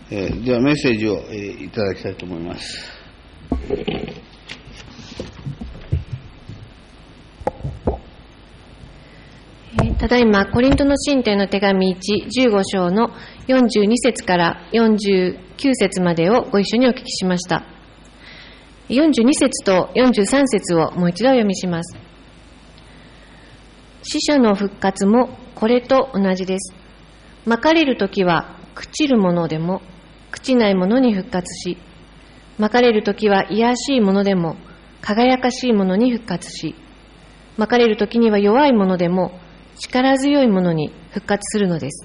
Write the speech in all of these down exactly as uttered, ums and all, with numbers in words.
えー、ではメッセージを、えー、いただきたいと思います。 ただいまコリントの信徒への手紙いち、じゅうご章のよんじゅうに節からよんじゅうきゅう節までをご一緒にお聞きしました。よんじゅうに節とよんじゅうさん節をもう一度お読みします。死者の復活もこれと同じです。まかれるときは朽ちるものでも朽ちないものに復活し、まかれるときは卑しいものでも輝かしいものに復活し、まかれるときには弱いものでも力強いものに復活するのです。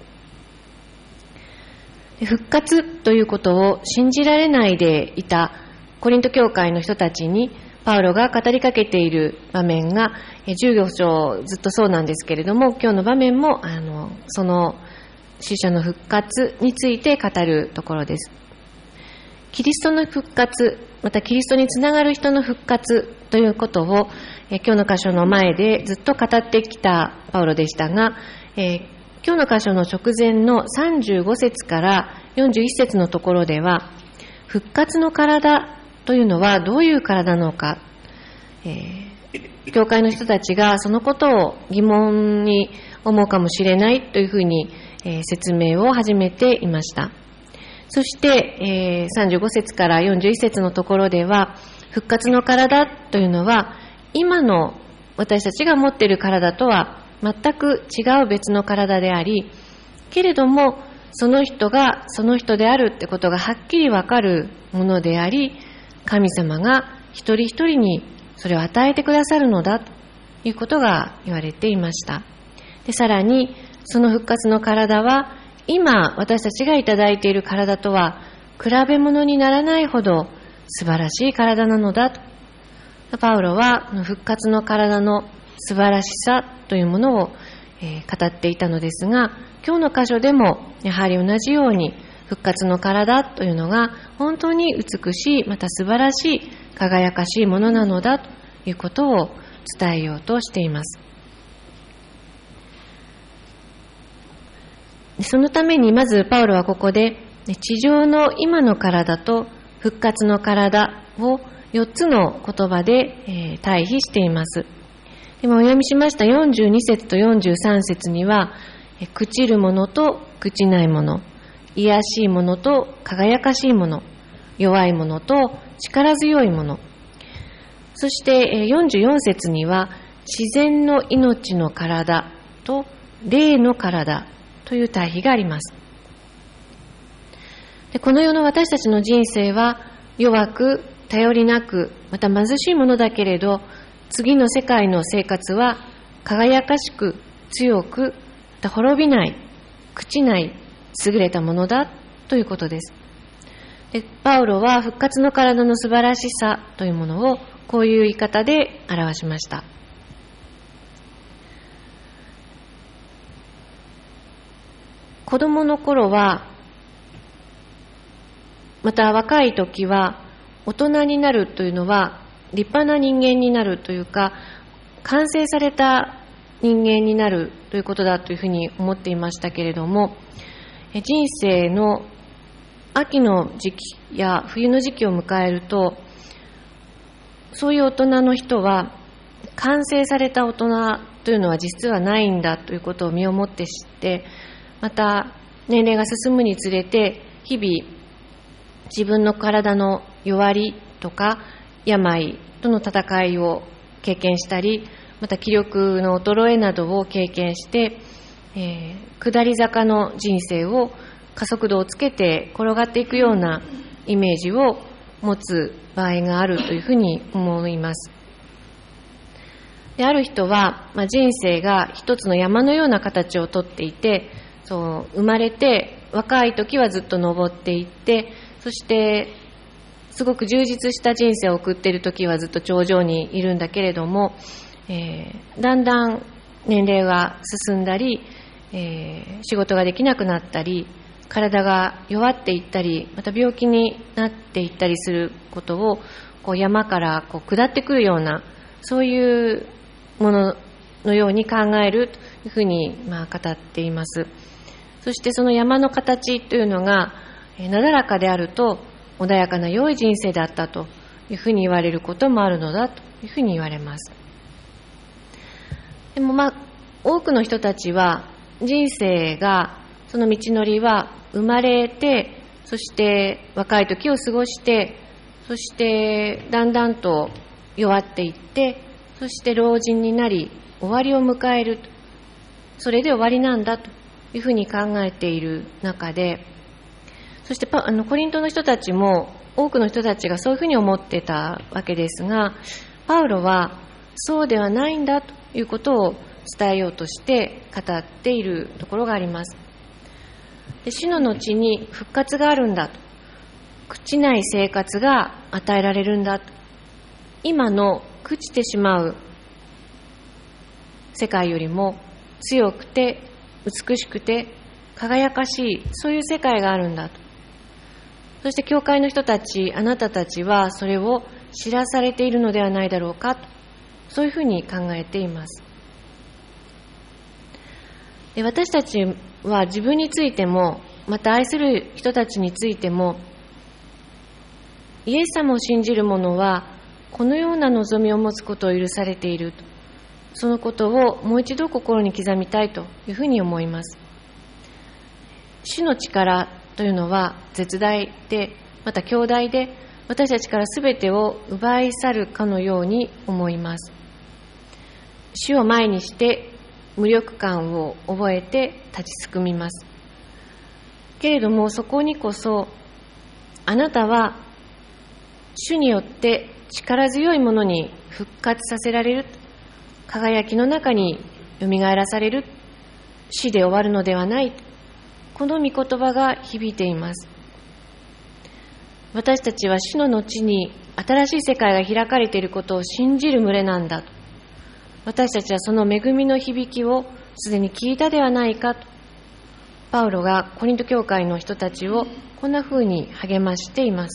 復活ということを信じられないでいたコリント教会の人たちにパウロが語りかけている場面がじゅうご章ずっとそうなんですけれども、今日の場面もあのその死者の復活について語るところです。キリストの復活、またキリストにつながる人の復活ということをえ今日の箇所の前でずっと語ってきたパウロでしたが、えー、今日の箇所の直前のさんじゅうご節からよんじゅういち節のところでは、復活の体というのはどういう体なのか、えー、教会の人たちがそのことを疑問に思うかもしれないというふうに、えー、説明を始めていました。そして、えー、さんじゅうご節からよんじゅういち節のところでは、復活の体というのは今の私たちが持っている体とは全く違う別の体であり、けれどもその人がその人であるってことがはっきりわかるものであり、神様が一人一人にそれを与えてくださるのだということが言われていました。で、さらにその復活の体は今私たちがいただいている体とは比べ物にならないほど素晴らしい体なのだと、パウロは復活の体の素晴らしさというものを、えー、語っていたのですが、今日の箇所でもやはり同じように復活の体というのが本当に美しい、また素晴らしい、輝かしいものなのだということを伝えようとしています。そのためにまずパウロはここで地上の今の体と復活の体をよっつの言葉で、えー、対比しています。でもお読みしましたよんじゅうに節とよんじゅうさん節には、えー、朽ちるものと朽ちないもの、卑しいものと輝かしいもの、弱いものと力強いもの、そして、えー、よんじゅうよん節には自然の命の体と霊の体という対比があります。で、この世の私たちの人生は弱く頼りなく、また貧しいものだけれど、次の世界の生活は輝かしく強く、また滅びない、朽ちない優れたものだということです。で、パウロは復活の体の素晴らしさというものをこういう言い方で表しました。子供の頃は、また若い時は、大人になるというのは立派な人間になるというか、完成された人間になるということだというふうに思っていましたけれども、人生の秋の時期や冬の時期を迎えると、そういう大人の人は完成された大人というのは実はないんだということを身をもって知って、また年齢が進むにつれて日々自分の体の弱りとか病との戦いを経験したり、また気力の衰えなどを経験して、えー、下り坂の人生を加速度をつけて転がっていくようなイメージを持つ場合があるというふうに思います。で、ある人は、まあ、人生が一つの山のような形をとっていて、そう生まれて若い時はずっと登っていって、そしてすごく充実した人生を送っている時はずっと頂上にいるんだけれども、えー、だんだん年齢が進んだり、えー、仕事ができなくなったり、体が弱っていったり、また病気になっていったりすることをこう山からこう下ってくるような、そういうもののように考えるというふうにまあ語っています。そしてその山の形というのが、 なだらかであると穏やかな良い人生だったというふうに言われることもあるのだというふうに言われます。でもまあ多くの人たちは人生が、その道のりは生まれて、そして若い時を過ごして、そしてだんだんと弱っていって、そして老人になり終わりを迎える、それで終わりなんだというふうに考えている中で、そしてパあのコリントの人たちも多くの人たちがそういうふうに思ってたわけですが、パウロはそうではないんだということを伝えようとして語っているところがあります。で、死の後に復活があるんだと、朽ちない生活が与えられるんだと、今の朽ちてしまう世界よりも強くて美しくて輝かしい、そういう世界があるんだと。そして教会の人たち、あなたたちはそれを知らされているのではないだろうかと、そういうふうに考えています。で、私たちは自分についても、また愛する人たちについても、イエス様を信じる者はこのような望みを持つことを許されていると、そのことをもう一度心に刻みたいというふうに思います。死の力というのは絶大で、また強大で、私たちからすべてを奪い去るかのように思います。死を前にして無力感を覚えて立ちすくみます。けれどもそこにこそ、あなたは主によって力強いものに復活させられる、輝きの中によみがえらされる、死で終わるのではない、この御言葉が響いています。私たちは死の後に新しい世界が開かれていることを信じる群れなんだと。私たちはその恵みの響きをすでに聞いたではないかと、パウロがコリント教会の人たちをこんな風に励ましています。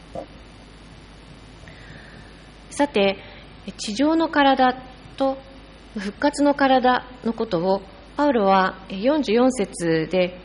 さて、地上の体と復活の体のことをパウロはよんじゅうよん節で、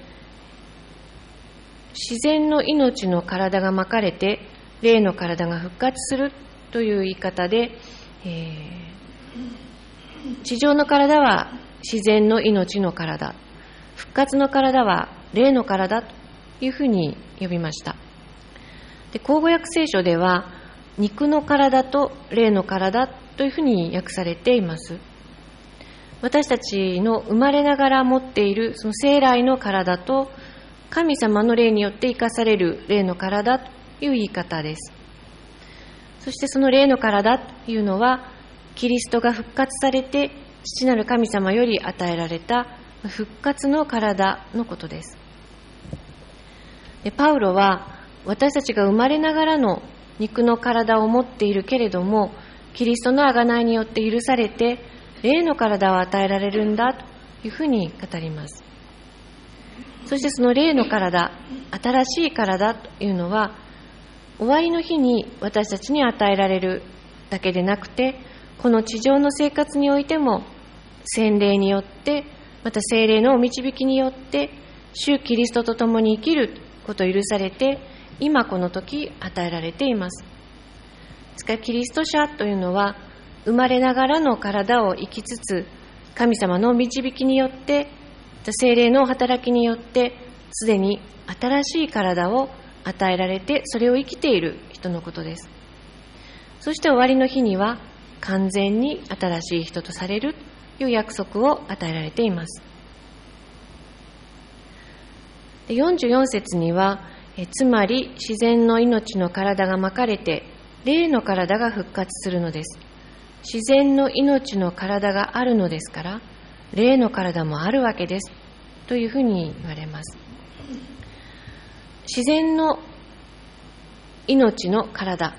自然の命の体がまかれて霊の体が復活するという言い方で、えー、地上の体は自然の命の体、復活の体は霊の体というふうに呼びました。で、口語訳聖書では肉の体と霊の体というふうに訳されています。私たちの生まれながら持っているその生来の体と、神様の霊によって生かされる霊の体という言い方です。そしてその霊の体というのは、キリストが復活されて父なる神様より与えられた復活の体のことです。で、パウロは私たちが生まれながらの肉の体を持っているけれども、キリストの贖いによって許されて霊の体を与えられるんだというふうに語ります。そしてその霊の体、新しい体というのは、終わりの日に私たちに与えられるだけでなくて、この地上の生活においても洗礼によって、また聖霊のお導きによって主キリストと共に生きることを許されて、今この時与えられています。ですからキリスト者というのは、生まれながらの体を生きつつ、神様の導きによって、聖霊の働きによってすでに新しい体を与えられて、それを生きている人のことです。そして終わりの日には完全に新しい人とされるという約束を与えられています。よんじゅうよん節には、えつまり自然の命の体がまかれて霊の体が復活するのです。自然の命の体があるのですから、霊の体もあるわけですというふうに言われます。自然の命の体、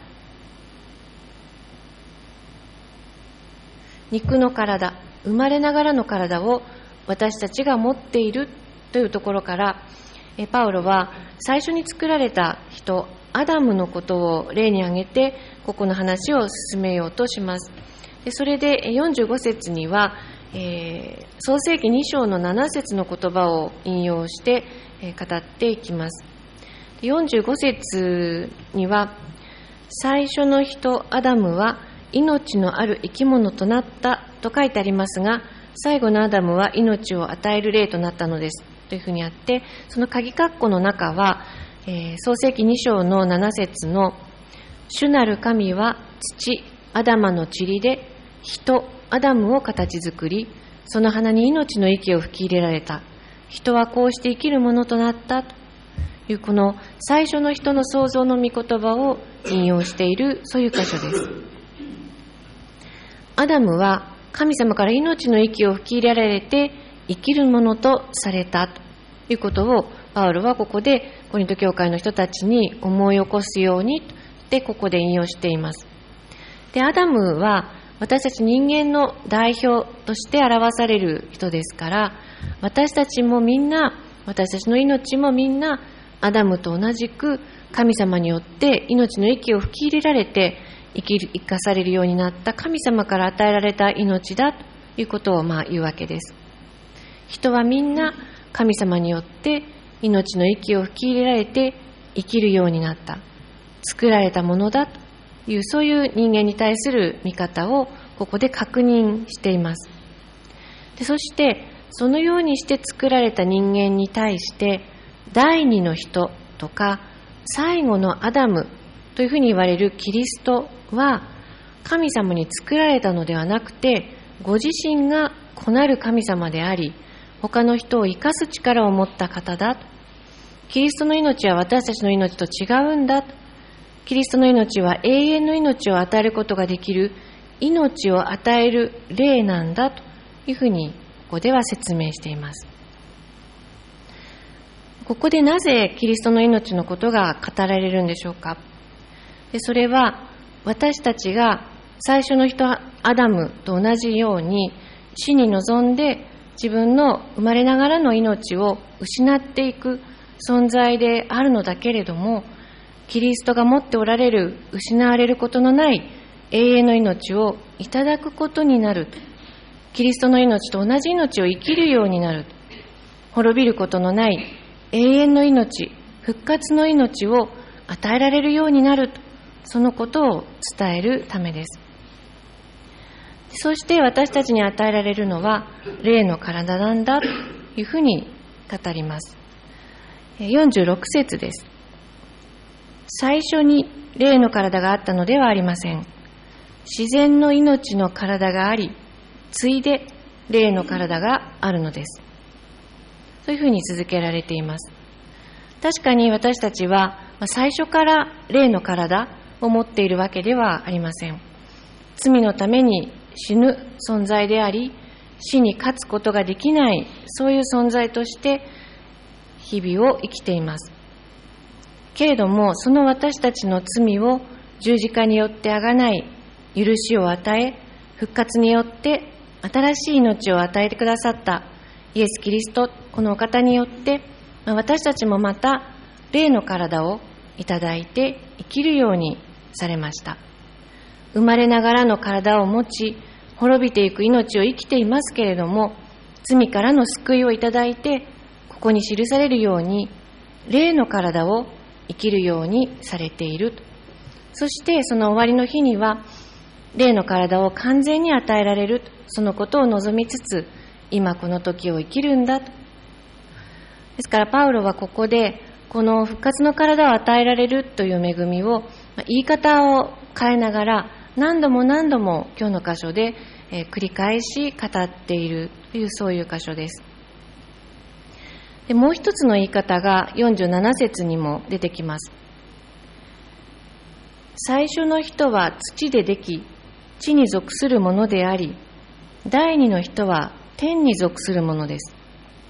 肉の体、生まれながらの体を私たちが持っているというところから、パウロは最初に作られた人、アダムのことを例に挙げて、ここの話を進めようとします。で、それでよんじゅうご節には、えー、創世記に章のなな節の言葉を引用して、えー、語っていきます。 よんじゅうご節には、最初の人アダムは命のある生き物となったと書いてありますが、最後のアダムは命を与える霊となったのですというふうにあって、その鍵括弧の中は、えー、創世記に章のなな節の主なる神は土アダマの塵で人アダムを形作り、その鼻に命の息を吹き入れられた。人はこうして生きるものとなったという、この最初の人の創造の御言葉を引用している、そういう箇所です。アダムは神様から命の息を吹き入れられて生きるものとされたということを、パウロはここでコリント教会の人たちに思い起こすようにでここで引用しています。で、アダムは私たち人間の代表として表される人ですから、私たちもみんな、私たちの命もみんなアダムと同じく神様によって命の息を吹き入れられて生きる、生かされるようになった神様から与えられた命だということをまあ言うわけです。人はみんな神様によって命の息を吹き入れられて生きるようになった、作られたものだという、そういう人間に対する見方をここで確認しています。で、そしてそのようにして作られた人間に対して第二の人とか最後のアダムというふうに言われるキリストは、神様に作られたのではなくて、ご自身が子なる神様であり、他の人を生かす力を持った方だ。キリストの命は私たちの命と違うんだ。キリストの命は永遠の命を与えることができる命を与える霊なんだというふうにここでは説明しています。ここでなぜキリストの命のことが語られるんでしょうか。で、それは私たちが最初の人アダムと同じように死に臨んで自分の生まれながらの命を失っていく存在であるのだけれども、キリストが持っておられる失われることのない永遠の命をいただくことになる。キリストの命と同じ命を生きるようになる。滅びることのない永遠の命、復活の命を与えられるようになる。そのことを伝えるためです。そして私たちに与えられるのは霊の体なんだというふうに語ります。よんじゅうろく節です。最初に霊の体があったのではありません。自然の命の体があり、ついで霊の体があるのです。そういうふうに続けられています。確かに私たちは最初から霊の体を持っているわけではありません。罪のために死ぬ存在であり、死に勝つことができない、そういう存在として日々を生きています。けれども、その私たちの罪を十字架によってあがない許しを与え、復活によって新しい命を与えてくださったイエス・キリスト、このお方によって私たちもまた霊の体をいただいて生きるようにされました。生まれながらの体を持ち、滅びていく命を生きていますけれども、罪からの救いをいただいて、ここに記されるように霊の体を生きるようにされている。そしてその終わりの日には霊の体を完全に与えられる、そのことを望みつつ、今この時を生きるんだと。ですからパウロはここでこの復活の体を与えられるという恵みを言い方を変えながら何度も何度も今日の箇所で繰り返し語っているという、そういう箇所です。で、もう一つの言い方がよんじゅうなな節にも出てきます。最初の人は土ででき、地に属するものであり、第二の人は天に属するものです。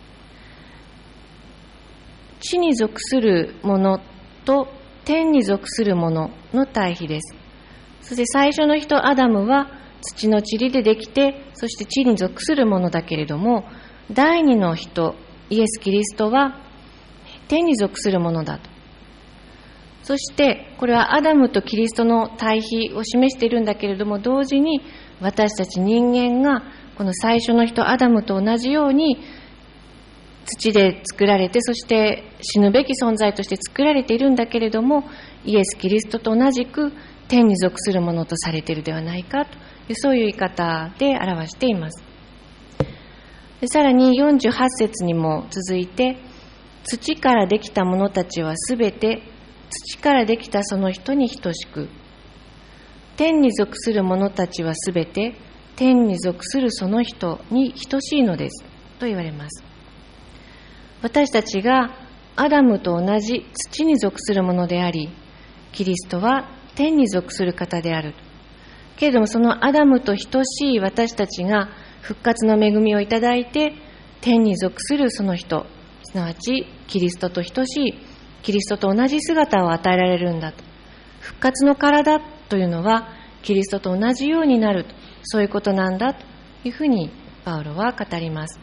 地に属するものと天に属するものの対比です。そして最初の人アダムは土の塵でできて、そして地に属するものだけれども、第二の人イエス・キリストは天に属するものだと。そしてこれはアダムとキリストの対比を示しているんだけれども、同時に私たち人間がこの最初の人アダムと同じように土で作られて、そして死ぬべき存在として作られているんだけれども、イエス・キリストと同じく天に属するものとされているではないかという、そういう言い方で表しています。でさらによんじゅうはち節にも続いて、土からできた者たちはすべて土からできたその人に等しく、天に属する者たちはすべて天に属するその人に等しいのですと言われます。私たちがアダムと同じ土に属するものであり、キリストは天に属する方である。けれども、そのアダムと等しい私たちが復活の恵みをいただいて、天に属するその人、すなわちキリストと等しい、キリストと同じ姿を与えられるんだと。復活の体というのはキリストと同じようになる、そういうことなんだというふうにパウロは語ります。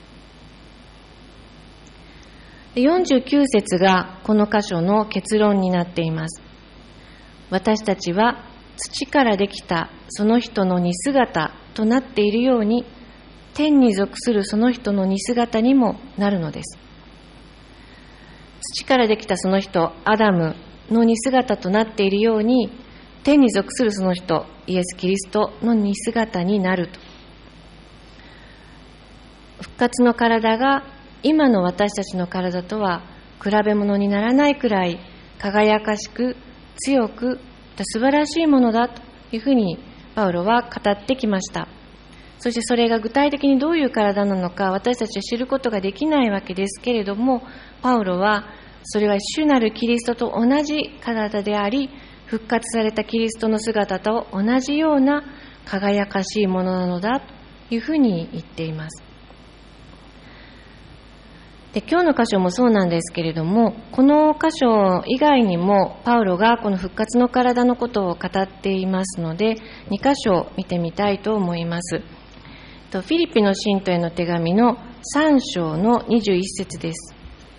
よんじゅうきゅう節がこの箇所の結論になっています。私たちは土からできたその人の似姿となっているように、天に属するその人の似姿にもなるのです。土からできたその人、アダムの似姿となっているように、天に属するその人、イエス・キリストの似姿になると。復活の体が今の私たちの体とは比べ物にならないくらい輝かしく強く素晴らしいものだというふうにパウロは語ってきました。そしてそれが具体的にどういう体なのか私たちは知ることができないわけですけれども、パウロはそれは主なるキリストと同じ体であり、復活されたキリストの姿と同じような輝かしいものなのだというふうに言っています。で、今日の箇所もそうなんですけれども、この箇所以外にもパウロがこの復活の体のことを語っていますので、に箇所見てみたいと思います。フィリピの信徒への手紙のさん章のにじゅういち節です。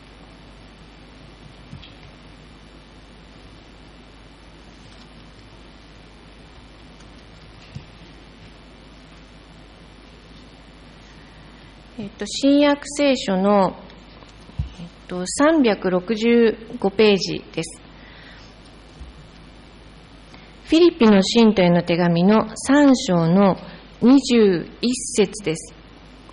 えっと、新約聖書のさんびゃくろくじゅうごページです。フィリピの信徒への手紙のさん章のにじゅういち節です。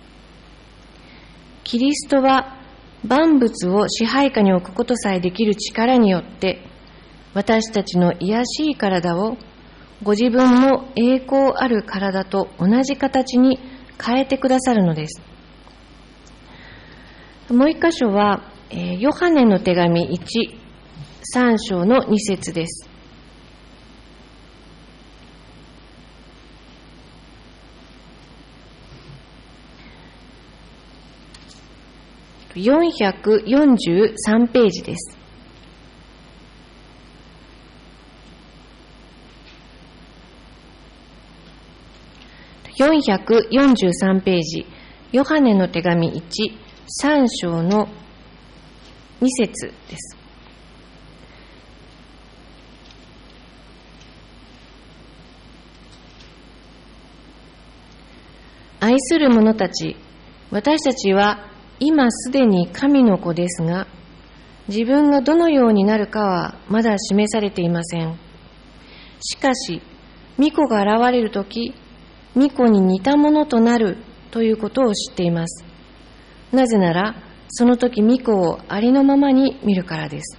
キリストは万物を支配下に置くことさえできる力によって私たちの卑しい体をご自分の栄光ある体と同じ形に変えてくださるのです。もう一箇所はヨハネの手紙いち、さん章のに節です。よんひゃくよんじゅうさんページです。よんひゃくよんじゅうさんページ、ヨハネの手紙いち、さん章のに節です。愛する者たち、私たちは今すでに神の子ですが、自分がどのようになるかはまだ示されていません。しかし、御子が現れるとき、御子に似たものとなるということを知っています。なぜなら、その時御子をありのままに見るからです。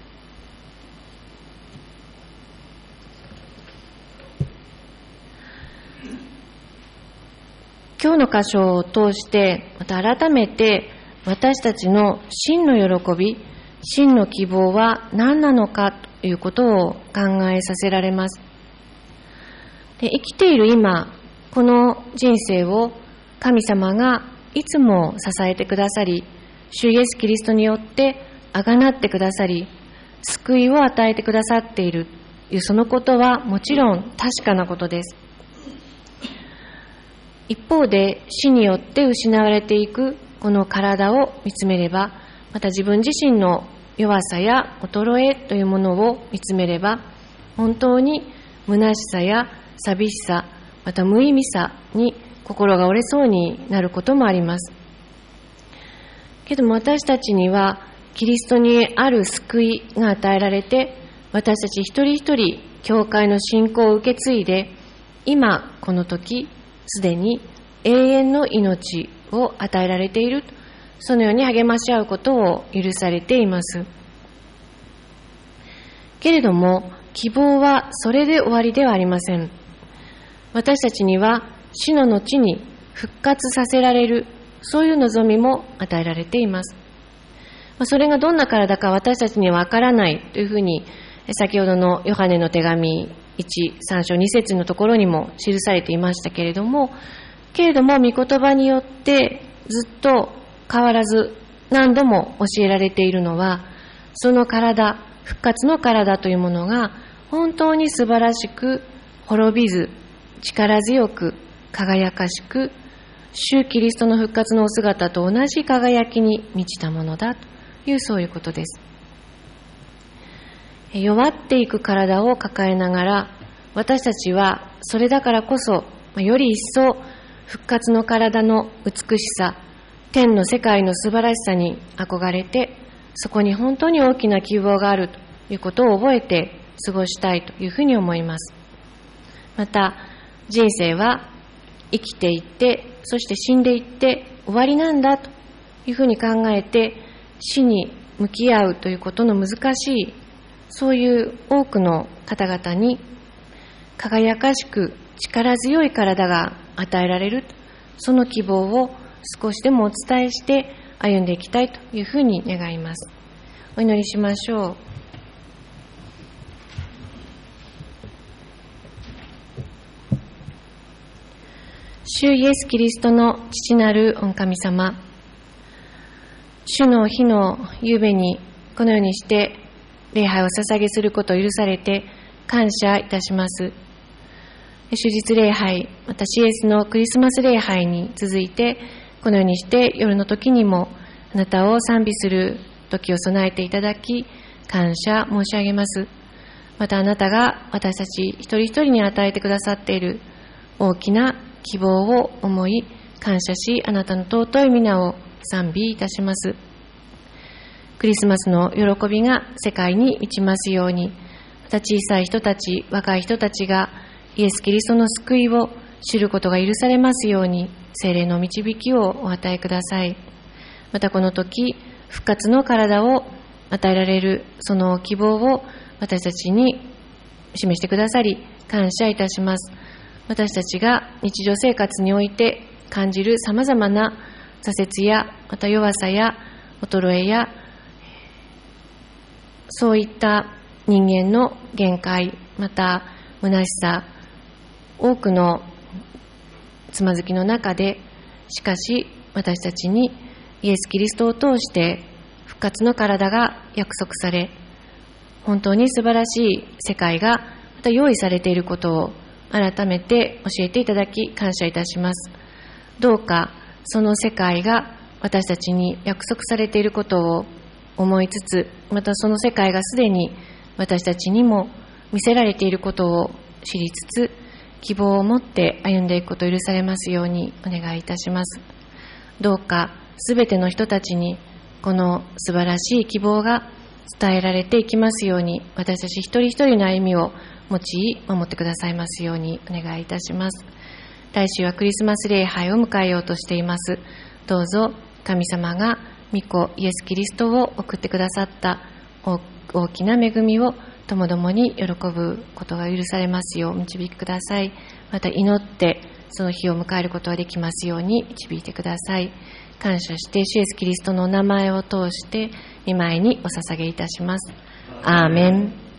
今日の箇所を通して、また改めて私たちの真の喜び、真の希望は何なのかということを考えさせられます。で、生きている今、この人生を神様がいつも支えてくださり、主イエスキリストによってあがなってくださり、救いを与えてくださっているというそのことはもちろん確かなことです。一方で死によって失われていくこの体を見つめれば、また自分自身の弱さや衰えというものを見つめれば、本当に虚しさや寂しさ、また無意味さに心が折れそうになることもあります。 けども私たちにはキリストにある救いが与えられて、私たち一人一人教会の信仰を受け継いで、今この時すでに永遠の命を与えられている、そのように励まし合うことを許されています。けれども希望はそれで終わりではありません。私たちには死の後に復活させられる、そういう望みも与えられています。それがどんな体か私たちにはわからないというふうに、先ほどのヨハネの手紙いち、さん章に節のところにも記されていましたけれども、けれども御言葉によってずっと変わらず何度も教えられているのは、その体、復活の体というものが本当に素晴らしく、滅びず力強く輝かしく、主キリストの復活のお姿と同じ輝きに満ちたものだという、そういうことです。弱っていく体を抱えながら、私たちはそれだからこそより一層復活の体の美しさ、天の世界の素晴らしさに憧れて、そこに本当に大きな希望があるということを覚えて過ごしたいというふうに思います。また人生は生きていって、そして死んでいって終わりなんだというふうに考えて、死に向き合うということの難しい、そういう多くの方々に輝かしく力強い体が与えられる、その希望を少しでもお伝えして歩んでいきたいというふうに願います。お祈りしましょう。主イエスキリストの父なる御神様、主の日の夕べにこのようにして礼拝を捧げすることを許されて感謝いたします。主日礼拝、またシエスのクリスマス礼拝に続いて、このようにして夜の時にもあなたを賛美する時を備えていただき、感謝申し上げます。またあなたが私たち一人一人に与えてくださっている大きな希望を思い感謝し、あなたの尊い皆を賛美いたします。クリスマスの喜びが世界に満ちますように、また小さい人たち、若い人たちがイエス・キリストの救いを知ることが許されますように、聖霊の導きをお与えください。またこの時、復活の体を与えられるその希望を私たちに示してくださり、感謝いたします。私たちが日常生活において感じるさまざまな挫折や、また弱さや衰えや、そういった人間の限界、また虚しさ、多くのつまずきの中で、しかし私たちにイエス・キリストを通して復活の体が約束され、本当に素晴らしい世界がまた用意されていることを改めて教えていただき感謝いたします。どうかその世界が私たちに約束されていることを思いつつ、またその世界がすでに私たちにも見せられていることを知りつつ、希望を持って歩んでいくことを許されますようにお願いいたします。どうかすべての人たちにこの素晴らしい希望が伝えられていきますように、私たち一人一人の歩みを用い守ってくださいますようにお願いいたします。来週はクリスマス礼拝を迎えようとしています。どうぞ神様が御子イエス・キリストを送ってくださった大きな恵みをともどもに喜ぶことが許されますよう導きください。また祈ってその日を迎えることができますように導いてください。感謝して主イエス・キリストのお名前を通して御前にお捧げいたします。アーメン。